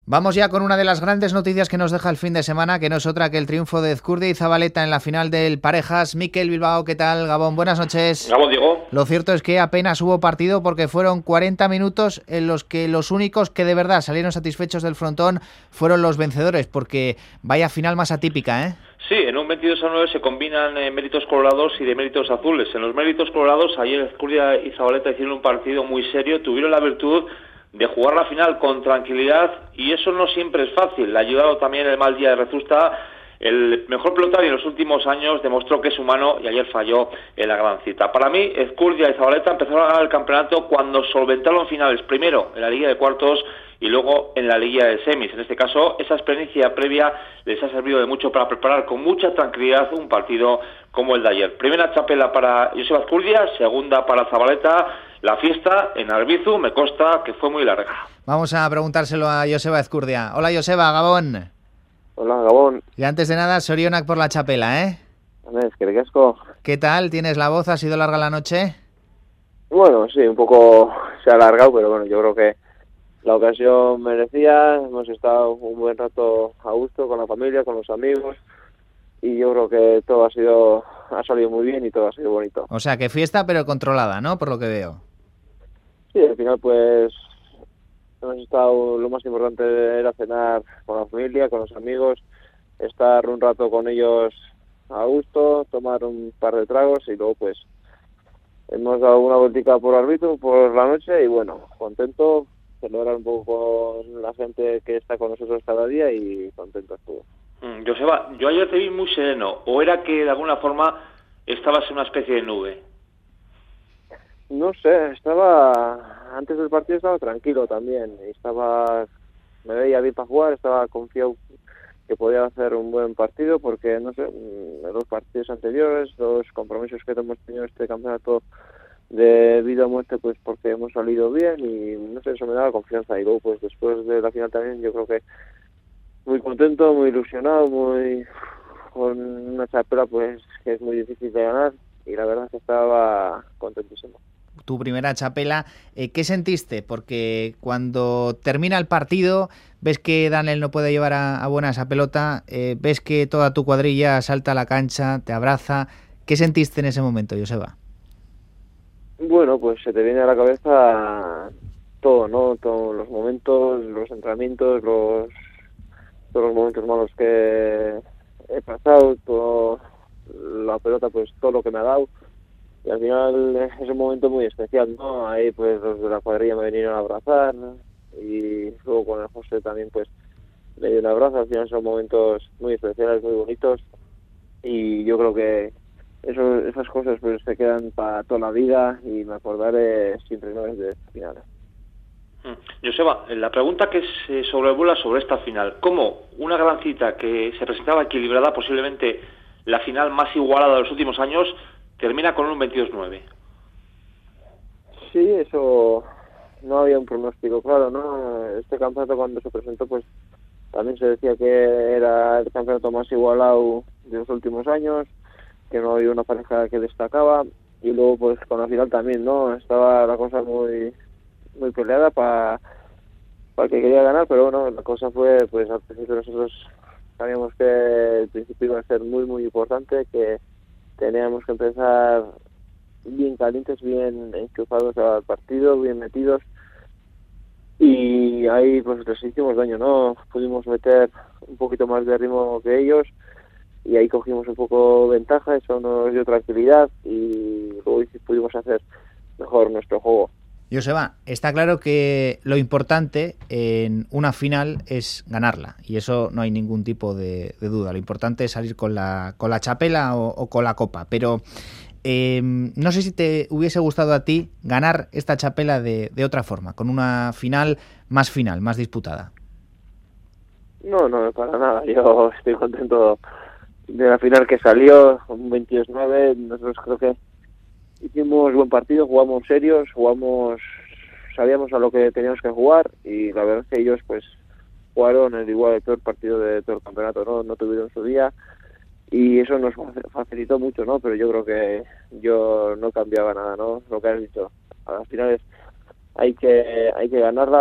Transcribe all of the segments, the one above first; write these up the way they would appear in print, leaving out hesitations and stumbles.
Vamos ya con una de las grandes noticias que nos deja el fin de semana, que no es otra que el triunfo de Ezcurdia y Zabaleta en la final del Parejas. Mikel Bilbao, ¿qué tal? Gabón, buenas noches. Gabón, Diego. Lo cierto es que apenas hubo partido porque fueron 40 minutos en los que los únicos que de verdad salieron satisfechos del frontón fueron los vencedores, porque vaya final más atípica, ¿eh? Sí, en un 22-9 se combinan méritos colorados y de méritos azules. En los méritos colorados, ayer Ezcurdia y Zabaleta hicieron un partido muy serio, tuvieron la virtud de jugar la final con tranquilidad, y eso no siempre es fácil. Le ha ayudado también el mal día de Rezusta. El mejor pelotario en los últimos años demostró que es humano y ayer falló en la gran cita. Para mí, Ezcurdia y Zabaleta empezaron a ganar el campeonato cuando solventaron finales, primero en la Liga de Cuartos y luego en la Liga de Semis. En este caso, esa experiencia previa les ha servido de mucho para preparar con mucha tranquilidad un partido como el de ayer. Primera chapela para Joseba Ezcurdia, segunda para Zabaleta. La fiesta en Arbizu me consta que fue muy larga. Vamos a preguntárselo a Joseba Ezcurdia. Hola Joseba, Gabón. Hola, Gabón. Y antes de nada, sorionak por la chapela, ¿eh? Eskerrik asko. ¿Qué tal? ¿Tienes la voz? ¿Ha sido larga la noche? Bueno, sí, un poco se ha alargado, pero bueno, yo creo que la ocasión merecía. Hemos estado un buen rato a gusto con la familia, con los amigos, y yo creo que todo ha salido muy bien y todo ha sido bonito. O sea, que fiesta pero controlada, ¿no? Por lo que veo. Sí, al final pues hemos estado, lo más importante era cenar con la familia, con los amigos, estar un rato con ellos a gusto, tomar un par de tragos y luego pues hemos dado una vueltica por Arbizu por la noche y bueno, contento, celebrar un poco con la gente que está con nosotros cada día y contento estuvo. Joseba, yo ayer te vi muy sereno, ¿o era que de alguna forma estabas en una especie de nube? No sé, antes del partido estaba tranquilo también, me veía bien para jugar, estaba confiado que podía hacer un buen partido porque, no sé, en los partidos anteriores, los compromisos que hemos tenido este campeonato de vida o muerte, pues porque hemos salido bien y, no sé, eso me daba confianza y luego, pues después de la final también yo creo que muy contento, muy ilusionado, con una chapela pues que es muy difícil de ganar y la verdad es que estaba contentísimo. Tu primera chapela, ¿qué sentiste? Porque cuando termina el partido, ves que Daniel no puede llevar a buena esa pelota, ves que toda tu cuadrilla salta a la cancha, te abraza. ¿Qué sentiste en ese momento, Joseba? Bueno, pues se te viene a la cabeza todo, ¿no? Todos los momentos, los entrenamientos, todos los momentos malos que he pasado, todo la pelota, pues todo lo que me ha dado. Y al final es un momento muy especial, ¿no? Ahí pues los de la cuadrilla me vinieron a abrazar y luego con el José también pues le di un abrazo. Al final son momentos muy especiales, muy bonitos y yo creo que esas cosas pues se quedan para toda la vida y me acordaré siempre, ¿no?, de esta final. Joseba, la pregunta que se sobrevuela sobre esta final, ¿cómo una gran cita que se presentaba equilibrada, posiblemente la final más igualada de los últimos años, termina con un 22-9? Sí, eso no había un pronóstico claro, ¿no? Este campeonato cuando se presentó pues también se decía que era el campeonato más igualado de los últimos años, que no había una pareja que destacaba y luego pues con la final también, ¿no? Estaba la cosa muy peleada para el que quería ganar, pero bueno, la cosa fue pues al principio nosotros sabíamos que el principio iba a ser muy importante, que teníamos que empezar bien calientes, bien enchufados al partido, bien metidos y ahí pues les hicimos daño, ¿no? Pudimos meter un poquito más de ritmo que ellos y ahí cogimos un poco ventaja, eso nos dio tranquilidad y luego pudimos hacer mejor nuestro juego. Joseba, está claro que lo importante en una final es ganarla y eso no hay ningún tipo de duda. Lo importante es salir con la chapela o con la copa, pero no sé si te hubiese gustado a ti ganar esta chapela de otra forma, con una final, más disputada. No, para nada. Yo estoy contento de la final que salió, un 22-9. Nosotros creo que hicimos buen partido, jugamos serios, sabíamos a lo que teníamos que jugar y la verdad es que ellos pues jugaron el peor partido de todo el campeonato, no tuvieron su día y eso nos facilitó mucho, ¿no? Pero yo creo que yo no cambiaba nada, ¿no? Lo que has dicho, a las finales hay que ganarlas,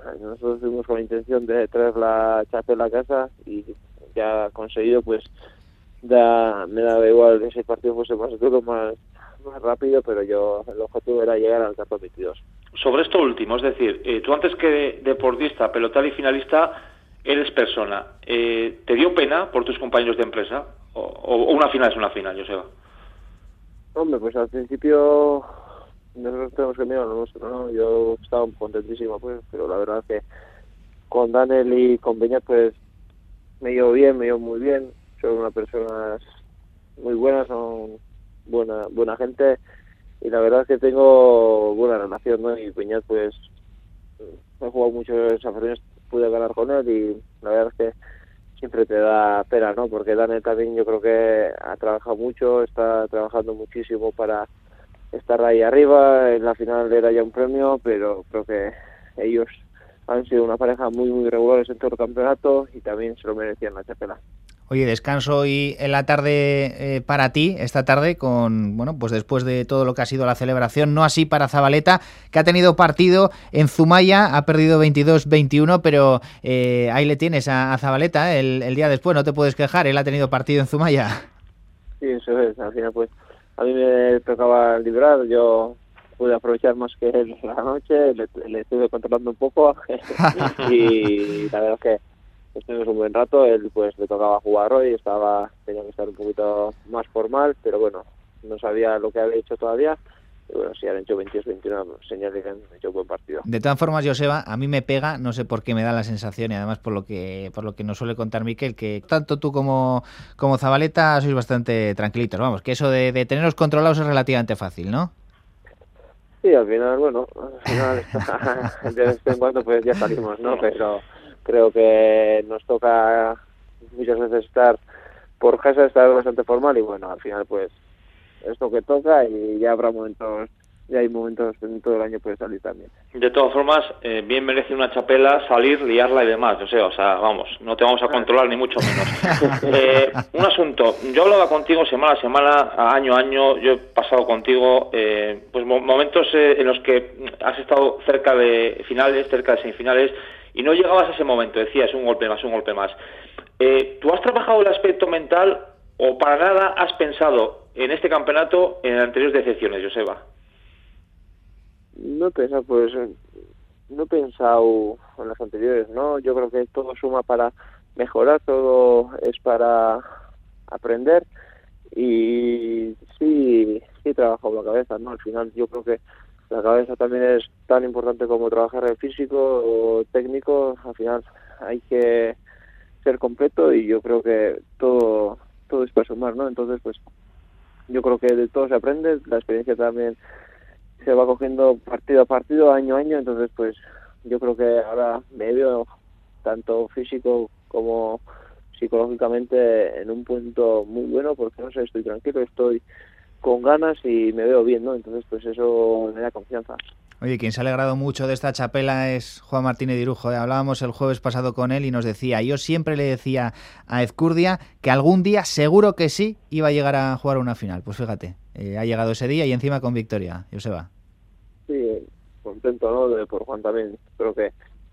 nosotros fuimos con la intención de traer la chapela a casa y ya conseguido, pues me daba igual que ese partido fuese más duro, más rápido, pero el objetivo era llegar al campo 22. Sobre esto último, es decir, tú antes que deportista, pelotari y finalista, eres persona. ¿Te dio pena por tus compañeros de empresa? ¿O una final es una final, Joseba? Hombre, pues al principio nosotros tenemos que mirar lo nuestro, ¿no? Yo estaba contentísimo, pues, pero la verdad es que con Daniel y con Beñat, pues, me llevo muy bien. Son unas personas muy buenas, son buena gente, y la verdad es que tengo buena relación, ¿no? Y Beñat, pues, he jugado muchos desafíos, pude ganar con él, y la verdad es que siempre te da pena, ¿no? Porque Daniel también, yo creo que ha trabajado mucho, está trabajando muchísimo para estar ahí arriba. En la final era ya un premio, pero creo que ellos han sido una pareja muy regulares en todo el campeonato y también se lo merecían la chapela. Oye, descanso hoy en la tarde para ti, esta tarde, pues después de todo lo que ha sido la celebración, no así para Zabaleta, que ha tenido partido en Zumaya, ha perdido 22-21, pero ahí le tienes a Zabaleta, el día después, no te puedes quejar, él ha tenido partido en Zumaya. Sí, eso es, al final pues a mí me tocaba librar, yo pude aprovechar más que él la noche, le estuve controlando un poco y la verdad es que estuvimos un buen rato. Él pues le tocaba jugar hoy, tenía que estar un poquito más formal, pero bueno, no sabía lo que había hecho todavía. Y bueno, si han hecho 22-21, señal de que han hecho un buen partido. De todas formas, Joseba, a mí me pega, no sé por qué me da la sensación, y además por lo que nos suele contar Miquel, que tanto tú como Zabaleta sois bastante tranquilitos. Vamos, que eso de teneros controlados es relativamente fácil, ¿no? Sí, al final de vez en cuando pues ya salimos, ¿no? Pero creo que nos toca muchas veces estar por casa, estar bastante formal, y bueno, al final pues es lo que toca, y ya habrá momentos, ya hay momentos en todo el año puede salir también. De todas formas, bien merece una chapela salir, liarla y demás, o sea, vamos, no te vamos a controlar ni mucho menos. Un asunto, yo hablaba contigo semana a semana, año a año, yo he pasado contigo pues momentos en los que has estado cerca de finales, cerca de semifinales, y no llegabas a ese momento, decías un golpe más. ¿Tú has trabajado el aspecto mental o para nada has pensado en este campeonato en anteriores decepciones, Joseba? No he pensado en las anteriores, ¿no? Yo creo que todo suma para mejorar, todo es para aprender, y sí he trabajado la cabeza, ¿no? Al final yo creo que la cabeza también es tan importante como trabajar el físico o técnico. Al final hay que ser completo, y yo creo que todo es para sumar, ¿no? Entonces, pues yo creo que de todo se aprende, la experiencia también se va cogiendo partido a partido, año a año. Entonces, pues yo creo que ahora me veo tanto físico como psicológicamente en un punto muy bueno, porque no sé, estoy tranquilo, estoy con ganas y me veo bien, ¿no? Entonces, pues eso me da confianza. Oye, quien se ha alegrado mucho de esta chapela es Juan Martínez Dirujo. Hablábamos el jueves pasado con él y nos decía, yo siempre le decía a Ezcurdia que algún día, seguro que sí, iba a llegar a jugar una final. Pues fíjate, ha llegado ese día y encima con victoria. Joseba. Sí, contento, ¿no? Por Juan también. Creo que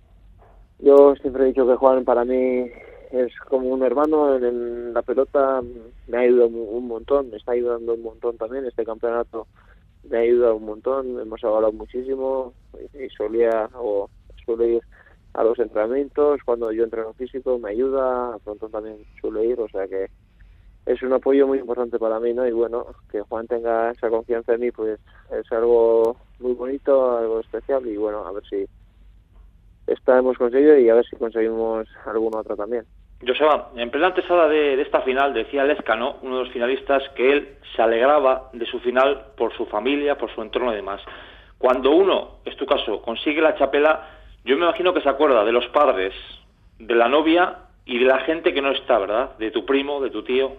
yo siempre he dicho que Juan para mí es como un hermano en la pelota, me ha ayudado un montón, me está ayudando un montón también. Este campeonato me ha ayudado un montón, hemos hablado muchísimo, y suele ir a los entrenamientos, cuando yo entreno físico me ayuda, pronto también suele ir, o sea que es un apoyo muy importante para mí, ¿no? Y bueno, que Juan tenga esa confianza en mí, pues es algo muy bonito, algo especial, y bueno, a ver si esta hemos conseguido y a ver si conseguimos alguna otra también. Joseba, en plena antesala de esta final decía Lezcano, uno de los finalistas, que él se alegraba de su final por su familia, por su entorno y demás. Cuando uno, es tu caso, consigue la chapela, yo me imagino que se acuerda de los padres, de la novia y de la gente que no está, ¿verdad? De tu primo, de tu tío.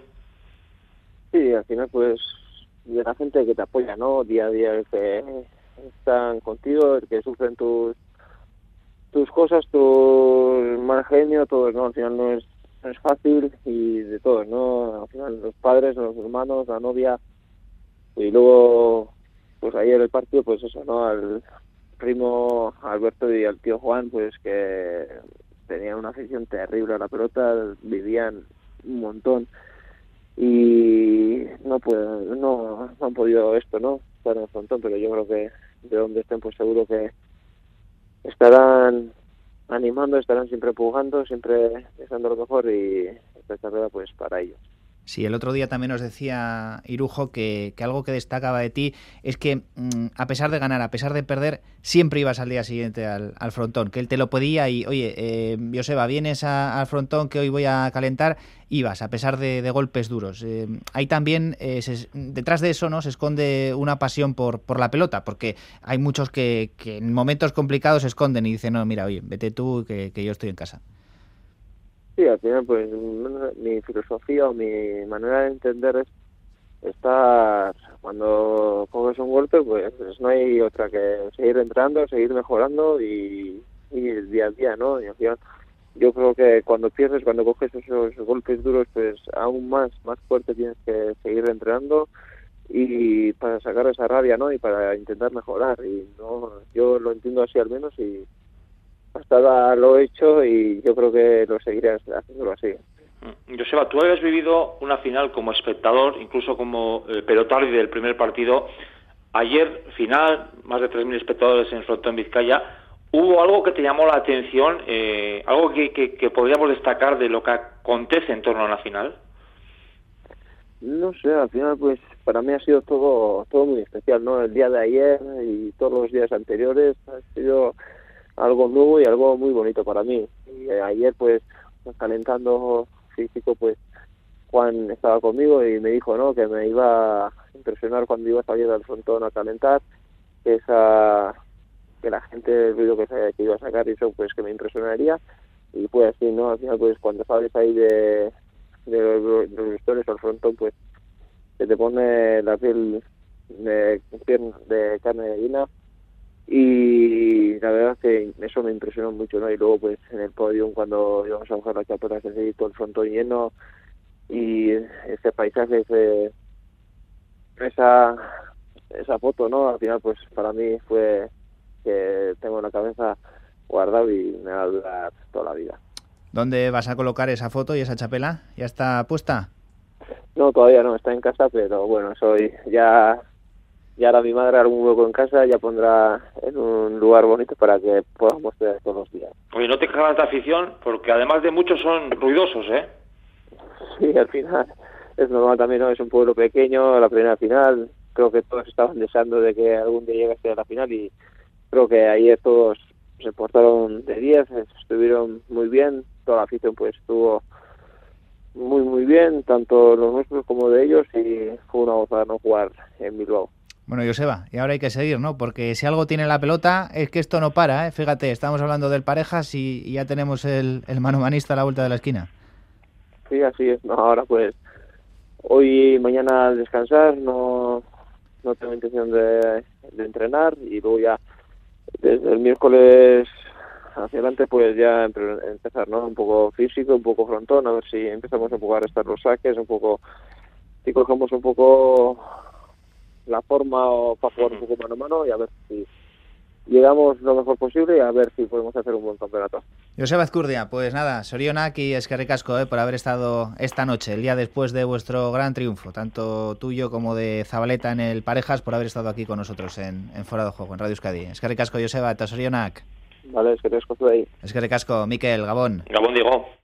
Sí, al final pues de la gente que te apoya, ¿no? Día a día, el que están contigo, el que sufren tus cosas, tu mal genio, todo, ¿no? Al final no es fácil, y de todo, ¿no? Al final los padres, los hermanos, la novia, y luego pues ayer el partido, pues eso, ¿no? primo Alberto y al tío Juan, pues que tenían una afición terrible a la pelota, vivían un montón y no han podido estar en el frontón, pero yo creo que de donde estén pues seguro que estarán animando, estarán siempre empujando, siempre deseando lo mejor, y esta carrera pues para ellos. Sí, el otro día también nos decía Irujo que algo que destacaba de ti es que a pesar de ganar, a pesar de perder, siempre ibas al día siguiente al frontón, que él te lo pedía y, oye, Joseba, vienes al frontón que hoy voy a calentar, ibas, a pesar de golpes duros. Ahí también, detrás de eso, ¿no?, se esconde una pasión por la pelota, porque hay muchos que en momentos complicados se esconden y dicen, no, mira, oye, vete tú, que yo estoy en casa. Sí, al final pues mi filosofía o mi manera de entender es estar, cuando coges un golpe pues no hay otra que seguir entrando, seguir mejorando y el día a día, ¿no? Y al final yo creo que cuando pierdes, cuando coges esos golpes duros, pues aún más fuerte tienes que seguir entrenando y para sacar esa rabia, ¿no? Y para intentar mejorar, y no, yo lo entiendo así al menos, y hasta ahora lo he hecho y yo creo que lo seguiré haciéndolo así. Joseba, tú habías vivido una final como espectador, incluso como pelotari del primer partido. Ayer, final, más de 3.000 espectadores en el frontón Vizcaya. ¿Hubo algo que te llamó la atención, algo que podríamos destacar de lo que acontece en torno a la final? No sé, al final pues para mí ha sido todo muy especial, ¿no? El día de ayer y todos los días anteriores ha sido algo nuevo y algo muy bonito para mí. Y ayer pues calentando físico, pues Juan estaba conmigo y me dijo, ¿no?, que me iba a impresionar cuando iba a salir al frontón a calentar, que la gente, el ruido que iba a sacar, y eso pues que me impresionaría, y pues así, ¿no? Al final pues cuando sales ahí de los vestuarios al frontón, pues se te pone la piel de carne de gallina. Y la verdad es que eso me impresionó mucho, ¿no? Y luego pues en el podio, cuando íbamos a coger la chapela, se seguía todo el frontón lleno, y ese paisaje, esa foto, ¿no? Al final pues para mí fue que tengo en la cabeza guardado y me va a durar toda la vida. ¿Dónde vas a colocar esa foto y esa chapela? ¿Ya está puesta? No, todavía no, está en casa, pero bueno, ya ahora mi madre hará un hueco en casa, ya pondrá en un lugar bonito para que podamos ver todos los días. Oye, no te cagas de afición, porque además de muchos son ruidosos, ¿eh? Sí, al final es normal también, ¿no? Es un pueblo pequeño, la primera final, creo que todos estaban deseando de que algún día llegase a la final, y creo que ayer todos se portaron de 10, estuvieron muy bien, toda la afición pues estuvo muy bien, tanto los nuestros como de ellos, y fue una gozada no jugar en Bilbao. Bueno, Joseba, y ahora hay que seguir, ¿no? Porque si algo tiene la pelota es que esto no para, ¿eh? Fíjate, estamos hablando del Parejas y ya tenemos el manomanista a la vuelta de la esquina. Sí, así es. No, ahora pues hoy y mañana descansar, no tengo intención de entrenar, y luego ya desde el miércoles hacia adelante pues ya empezar, ¿no? Un poco físico, un poco frontón, a ver si empezamos un poco a restar los saques, un poco, si cogemos un poco la forma o para jugar un poco mano a mano, y a ver si llegamos lo mejor posible y a ver si podemos hacer un buen campeonato. Joseba Azcurdia, pues nada, sorionak y eskerrik asko por haber estado esta noche, el día después de vuestro gran triunfo, tanto tuyo como de Zabaleta en el Parejas, por haber estado aquí con nosotros en Fuera de Juego, en Radio Euskadi. Eskerrik asko, Joseba, eta sorionak. Vale, eskerrik asko zuei. Eskerrik asko, Mikel, Gabón. Gabón, Diego.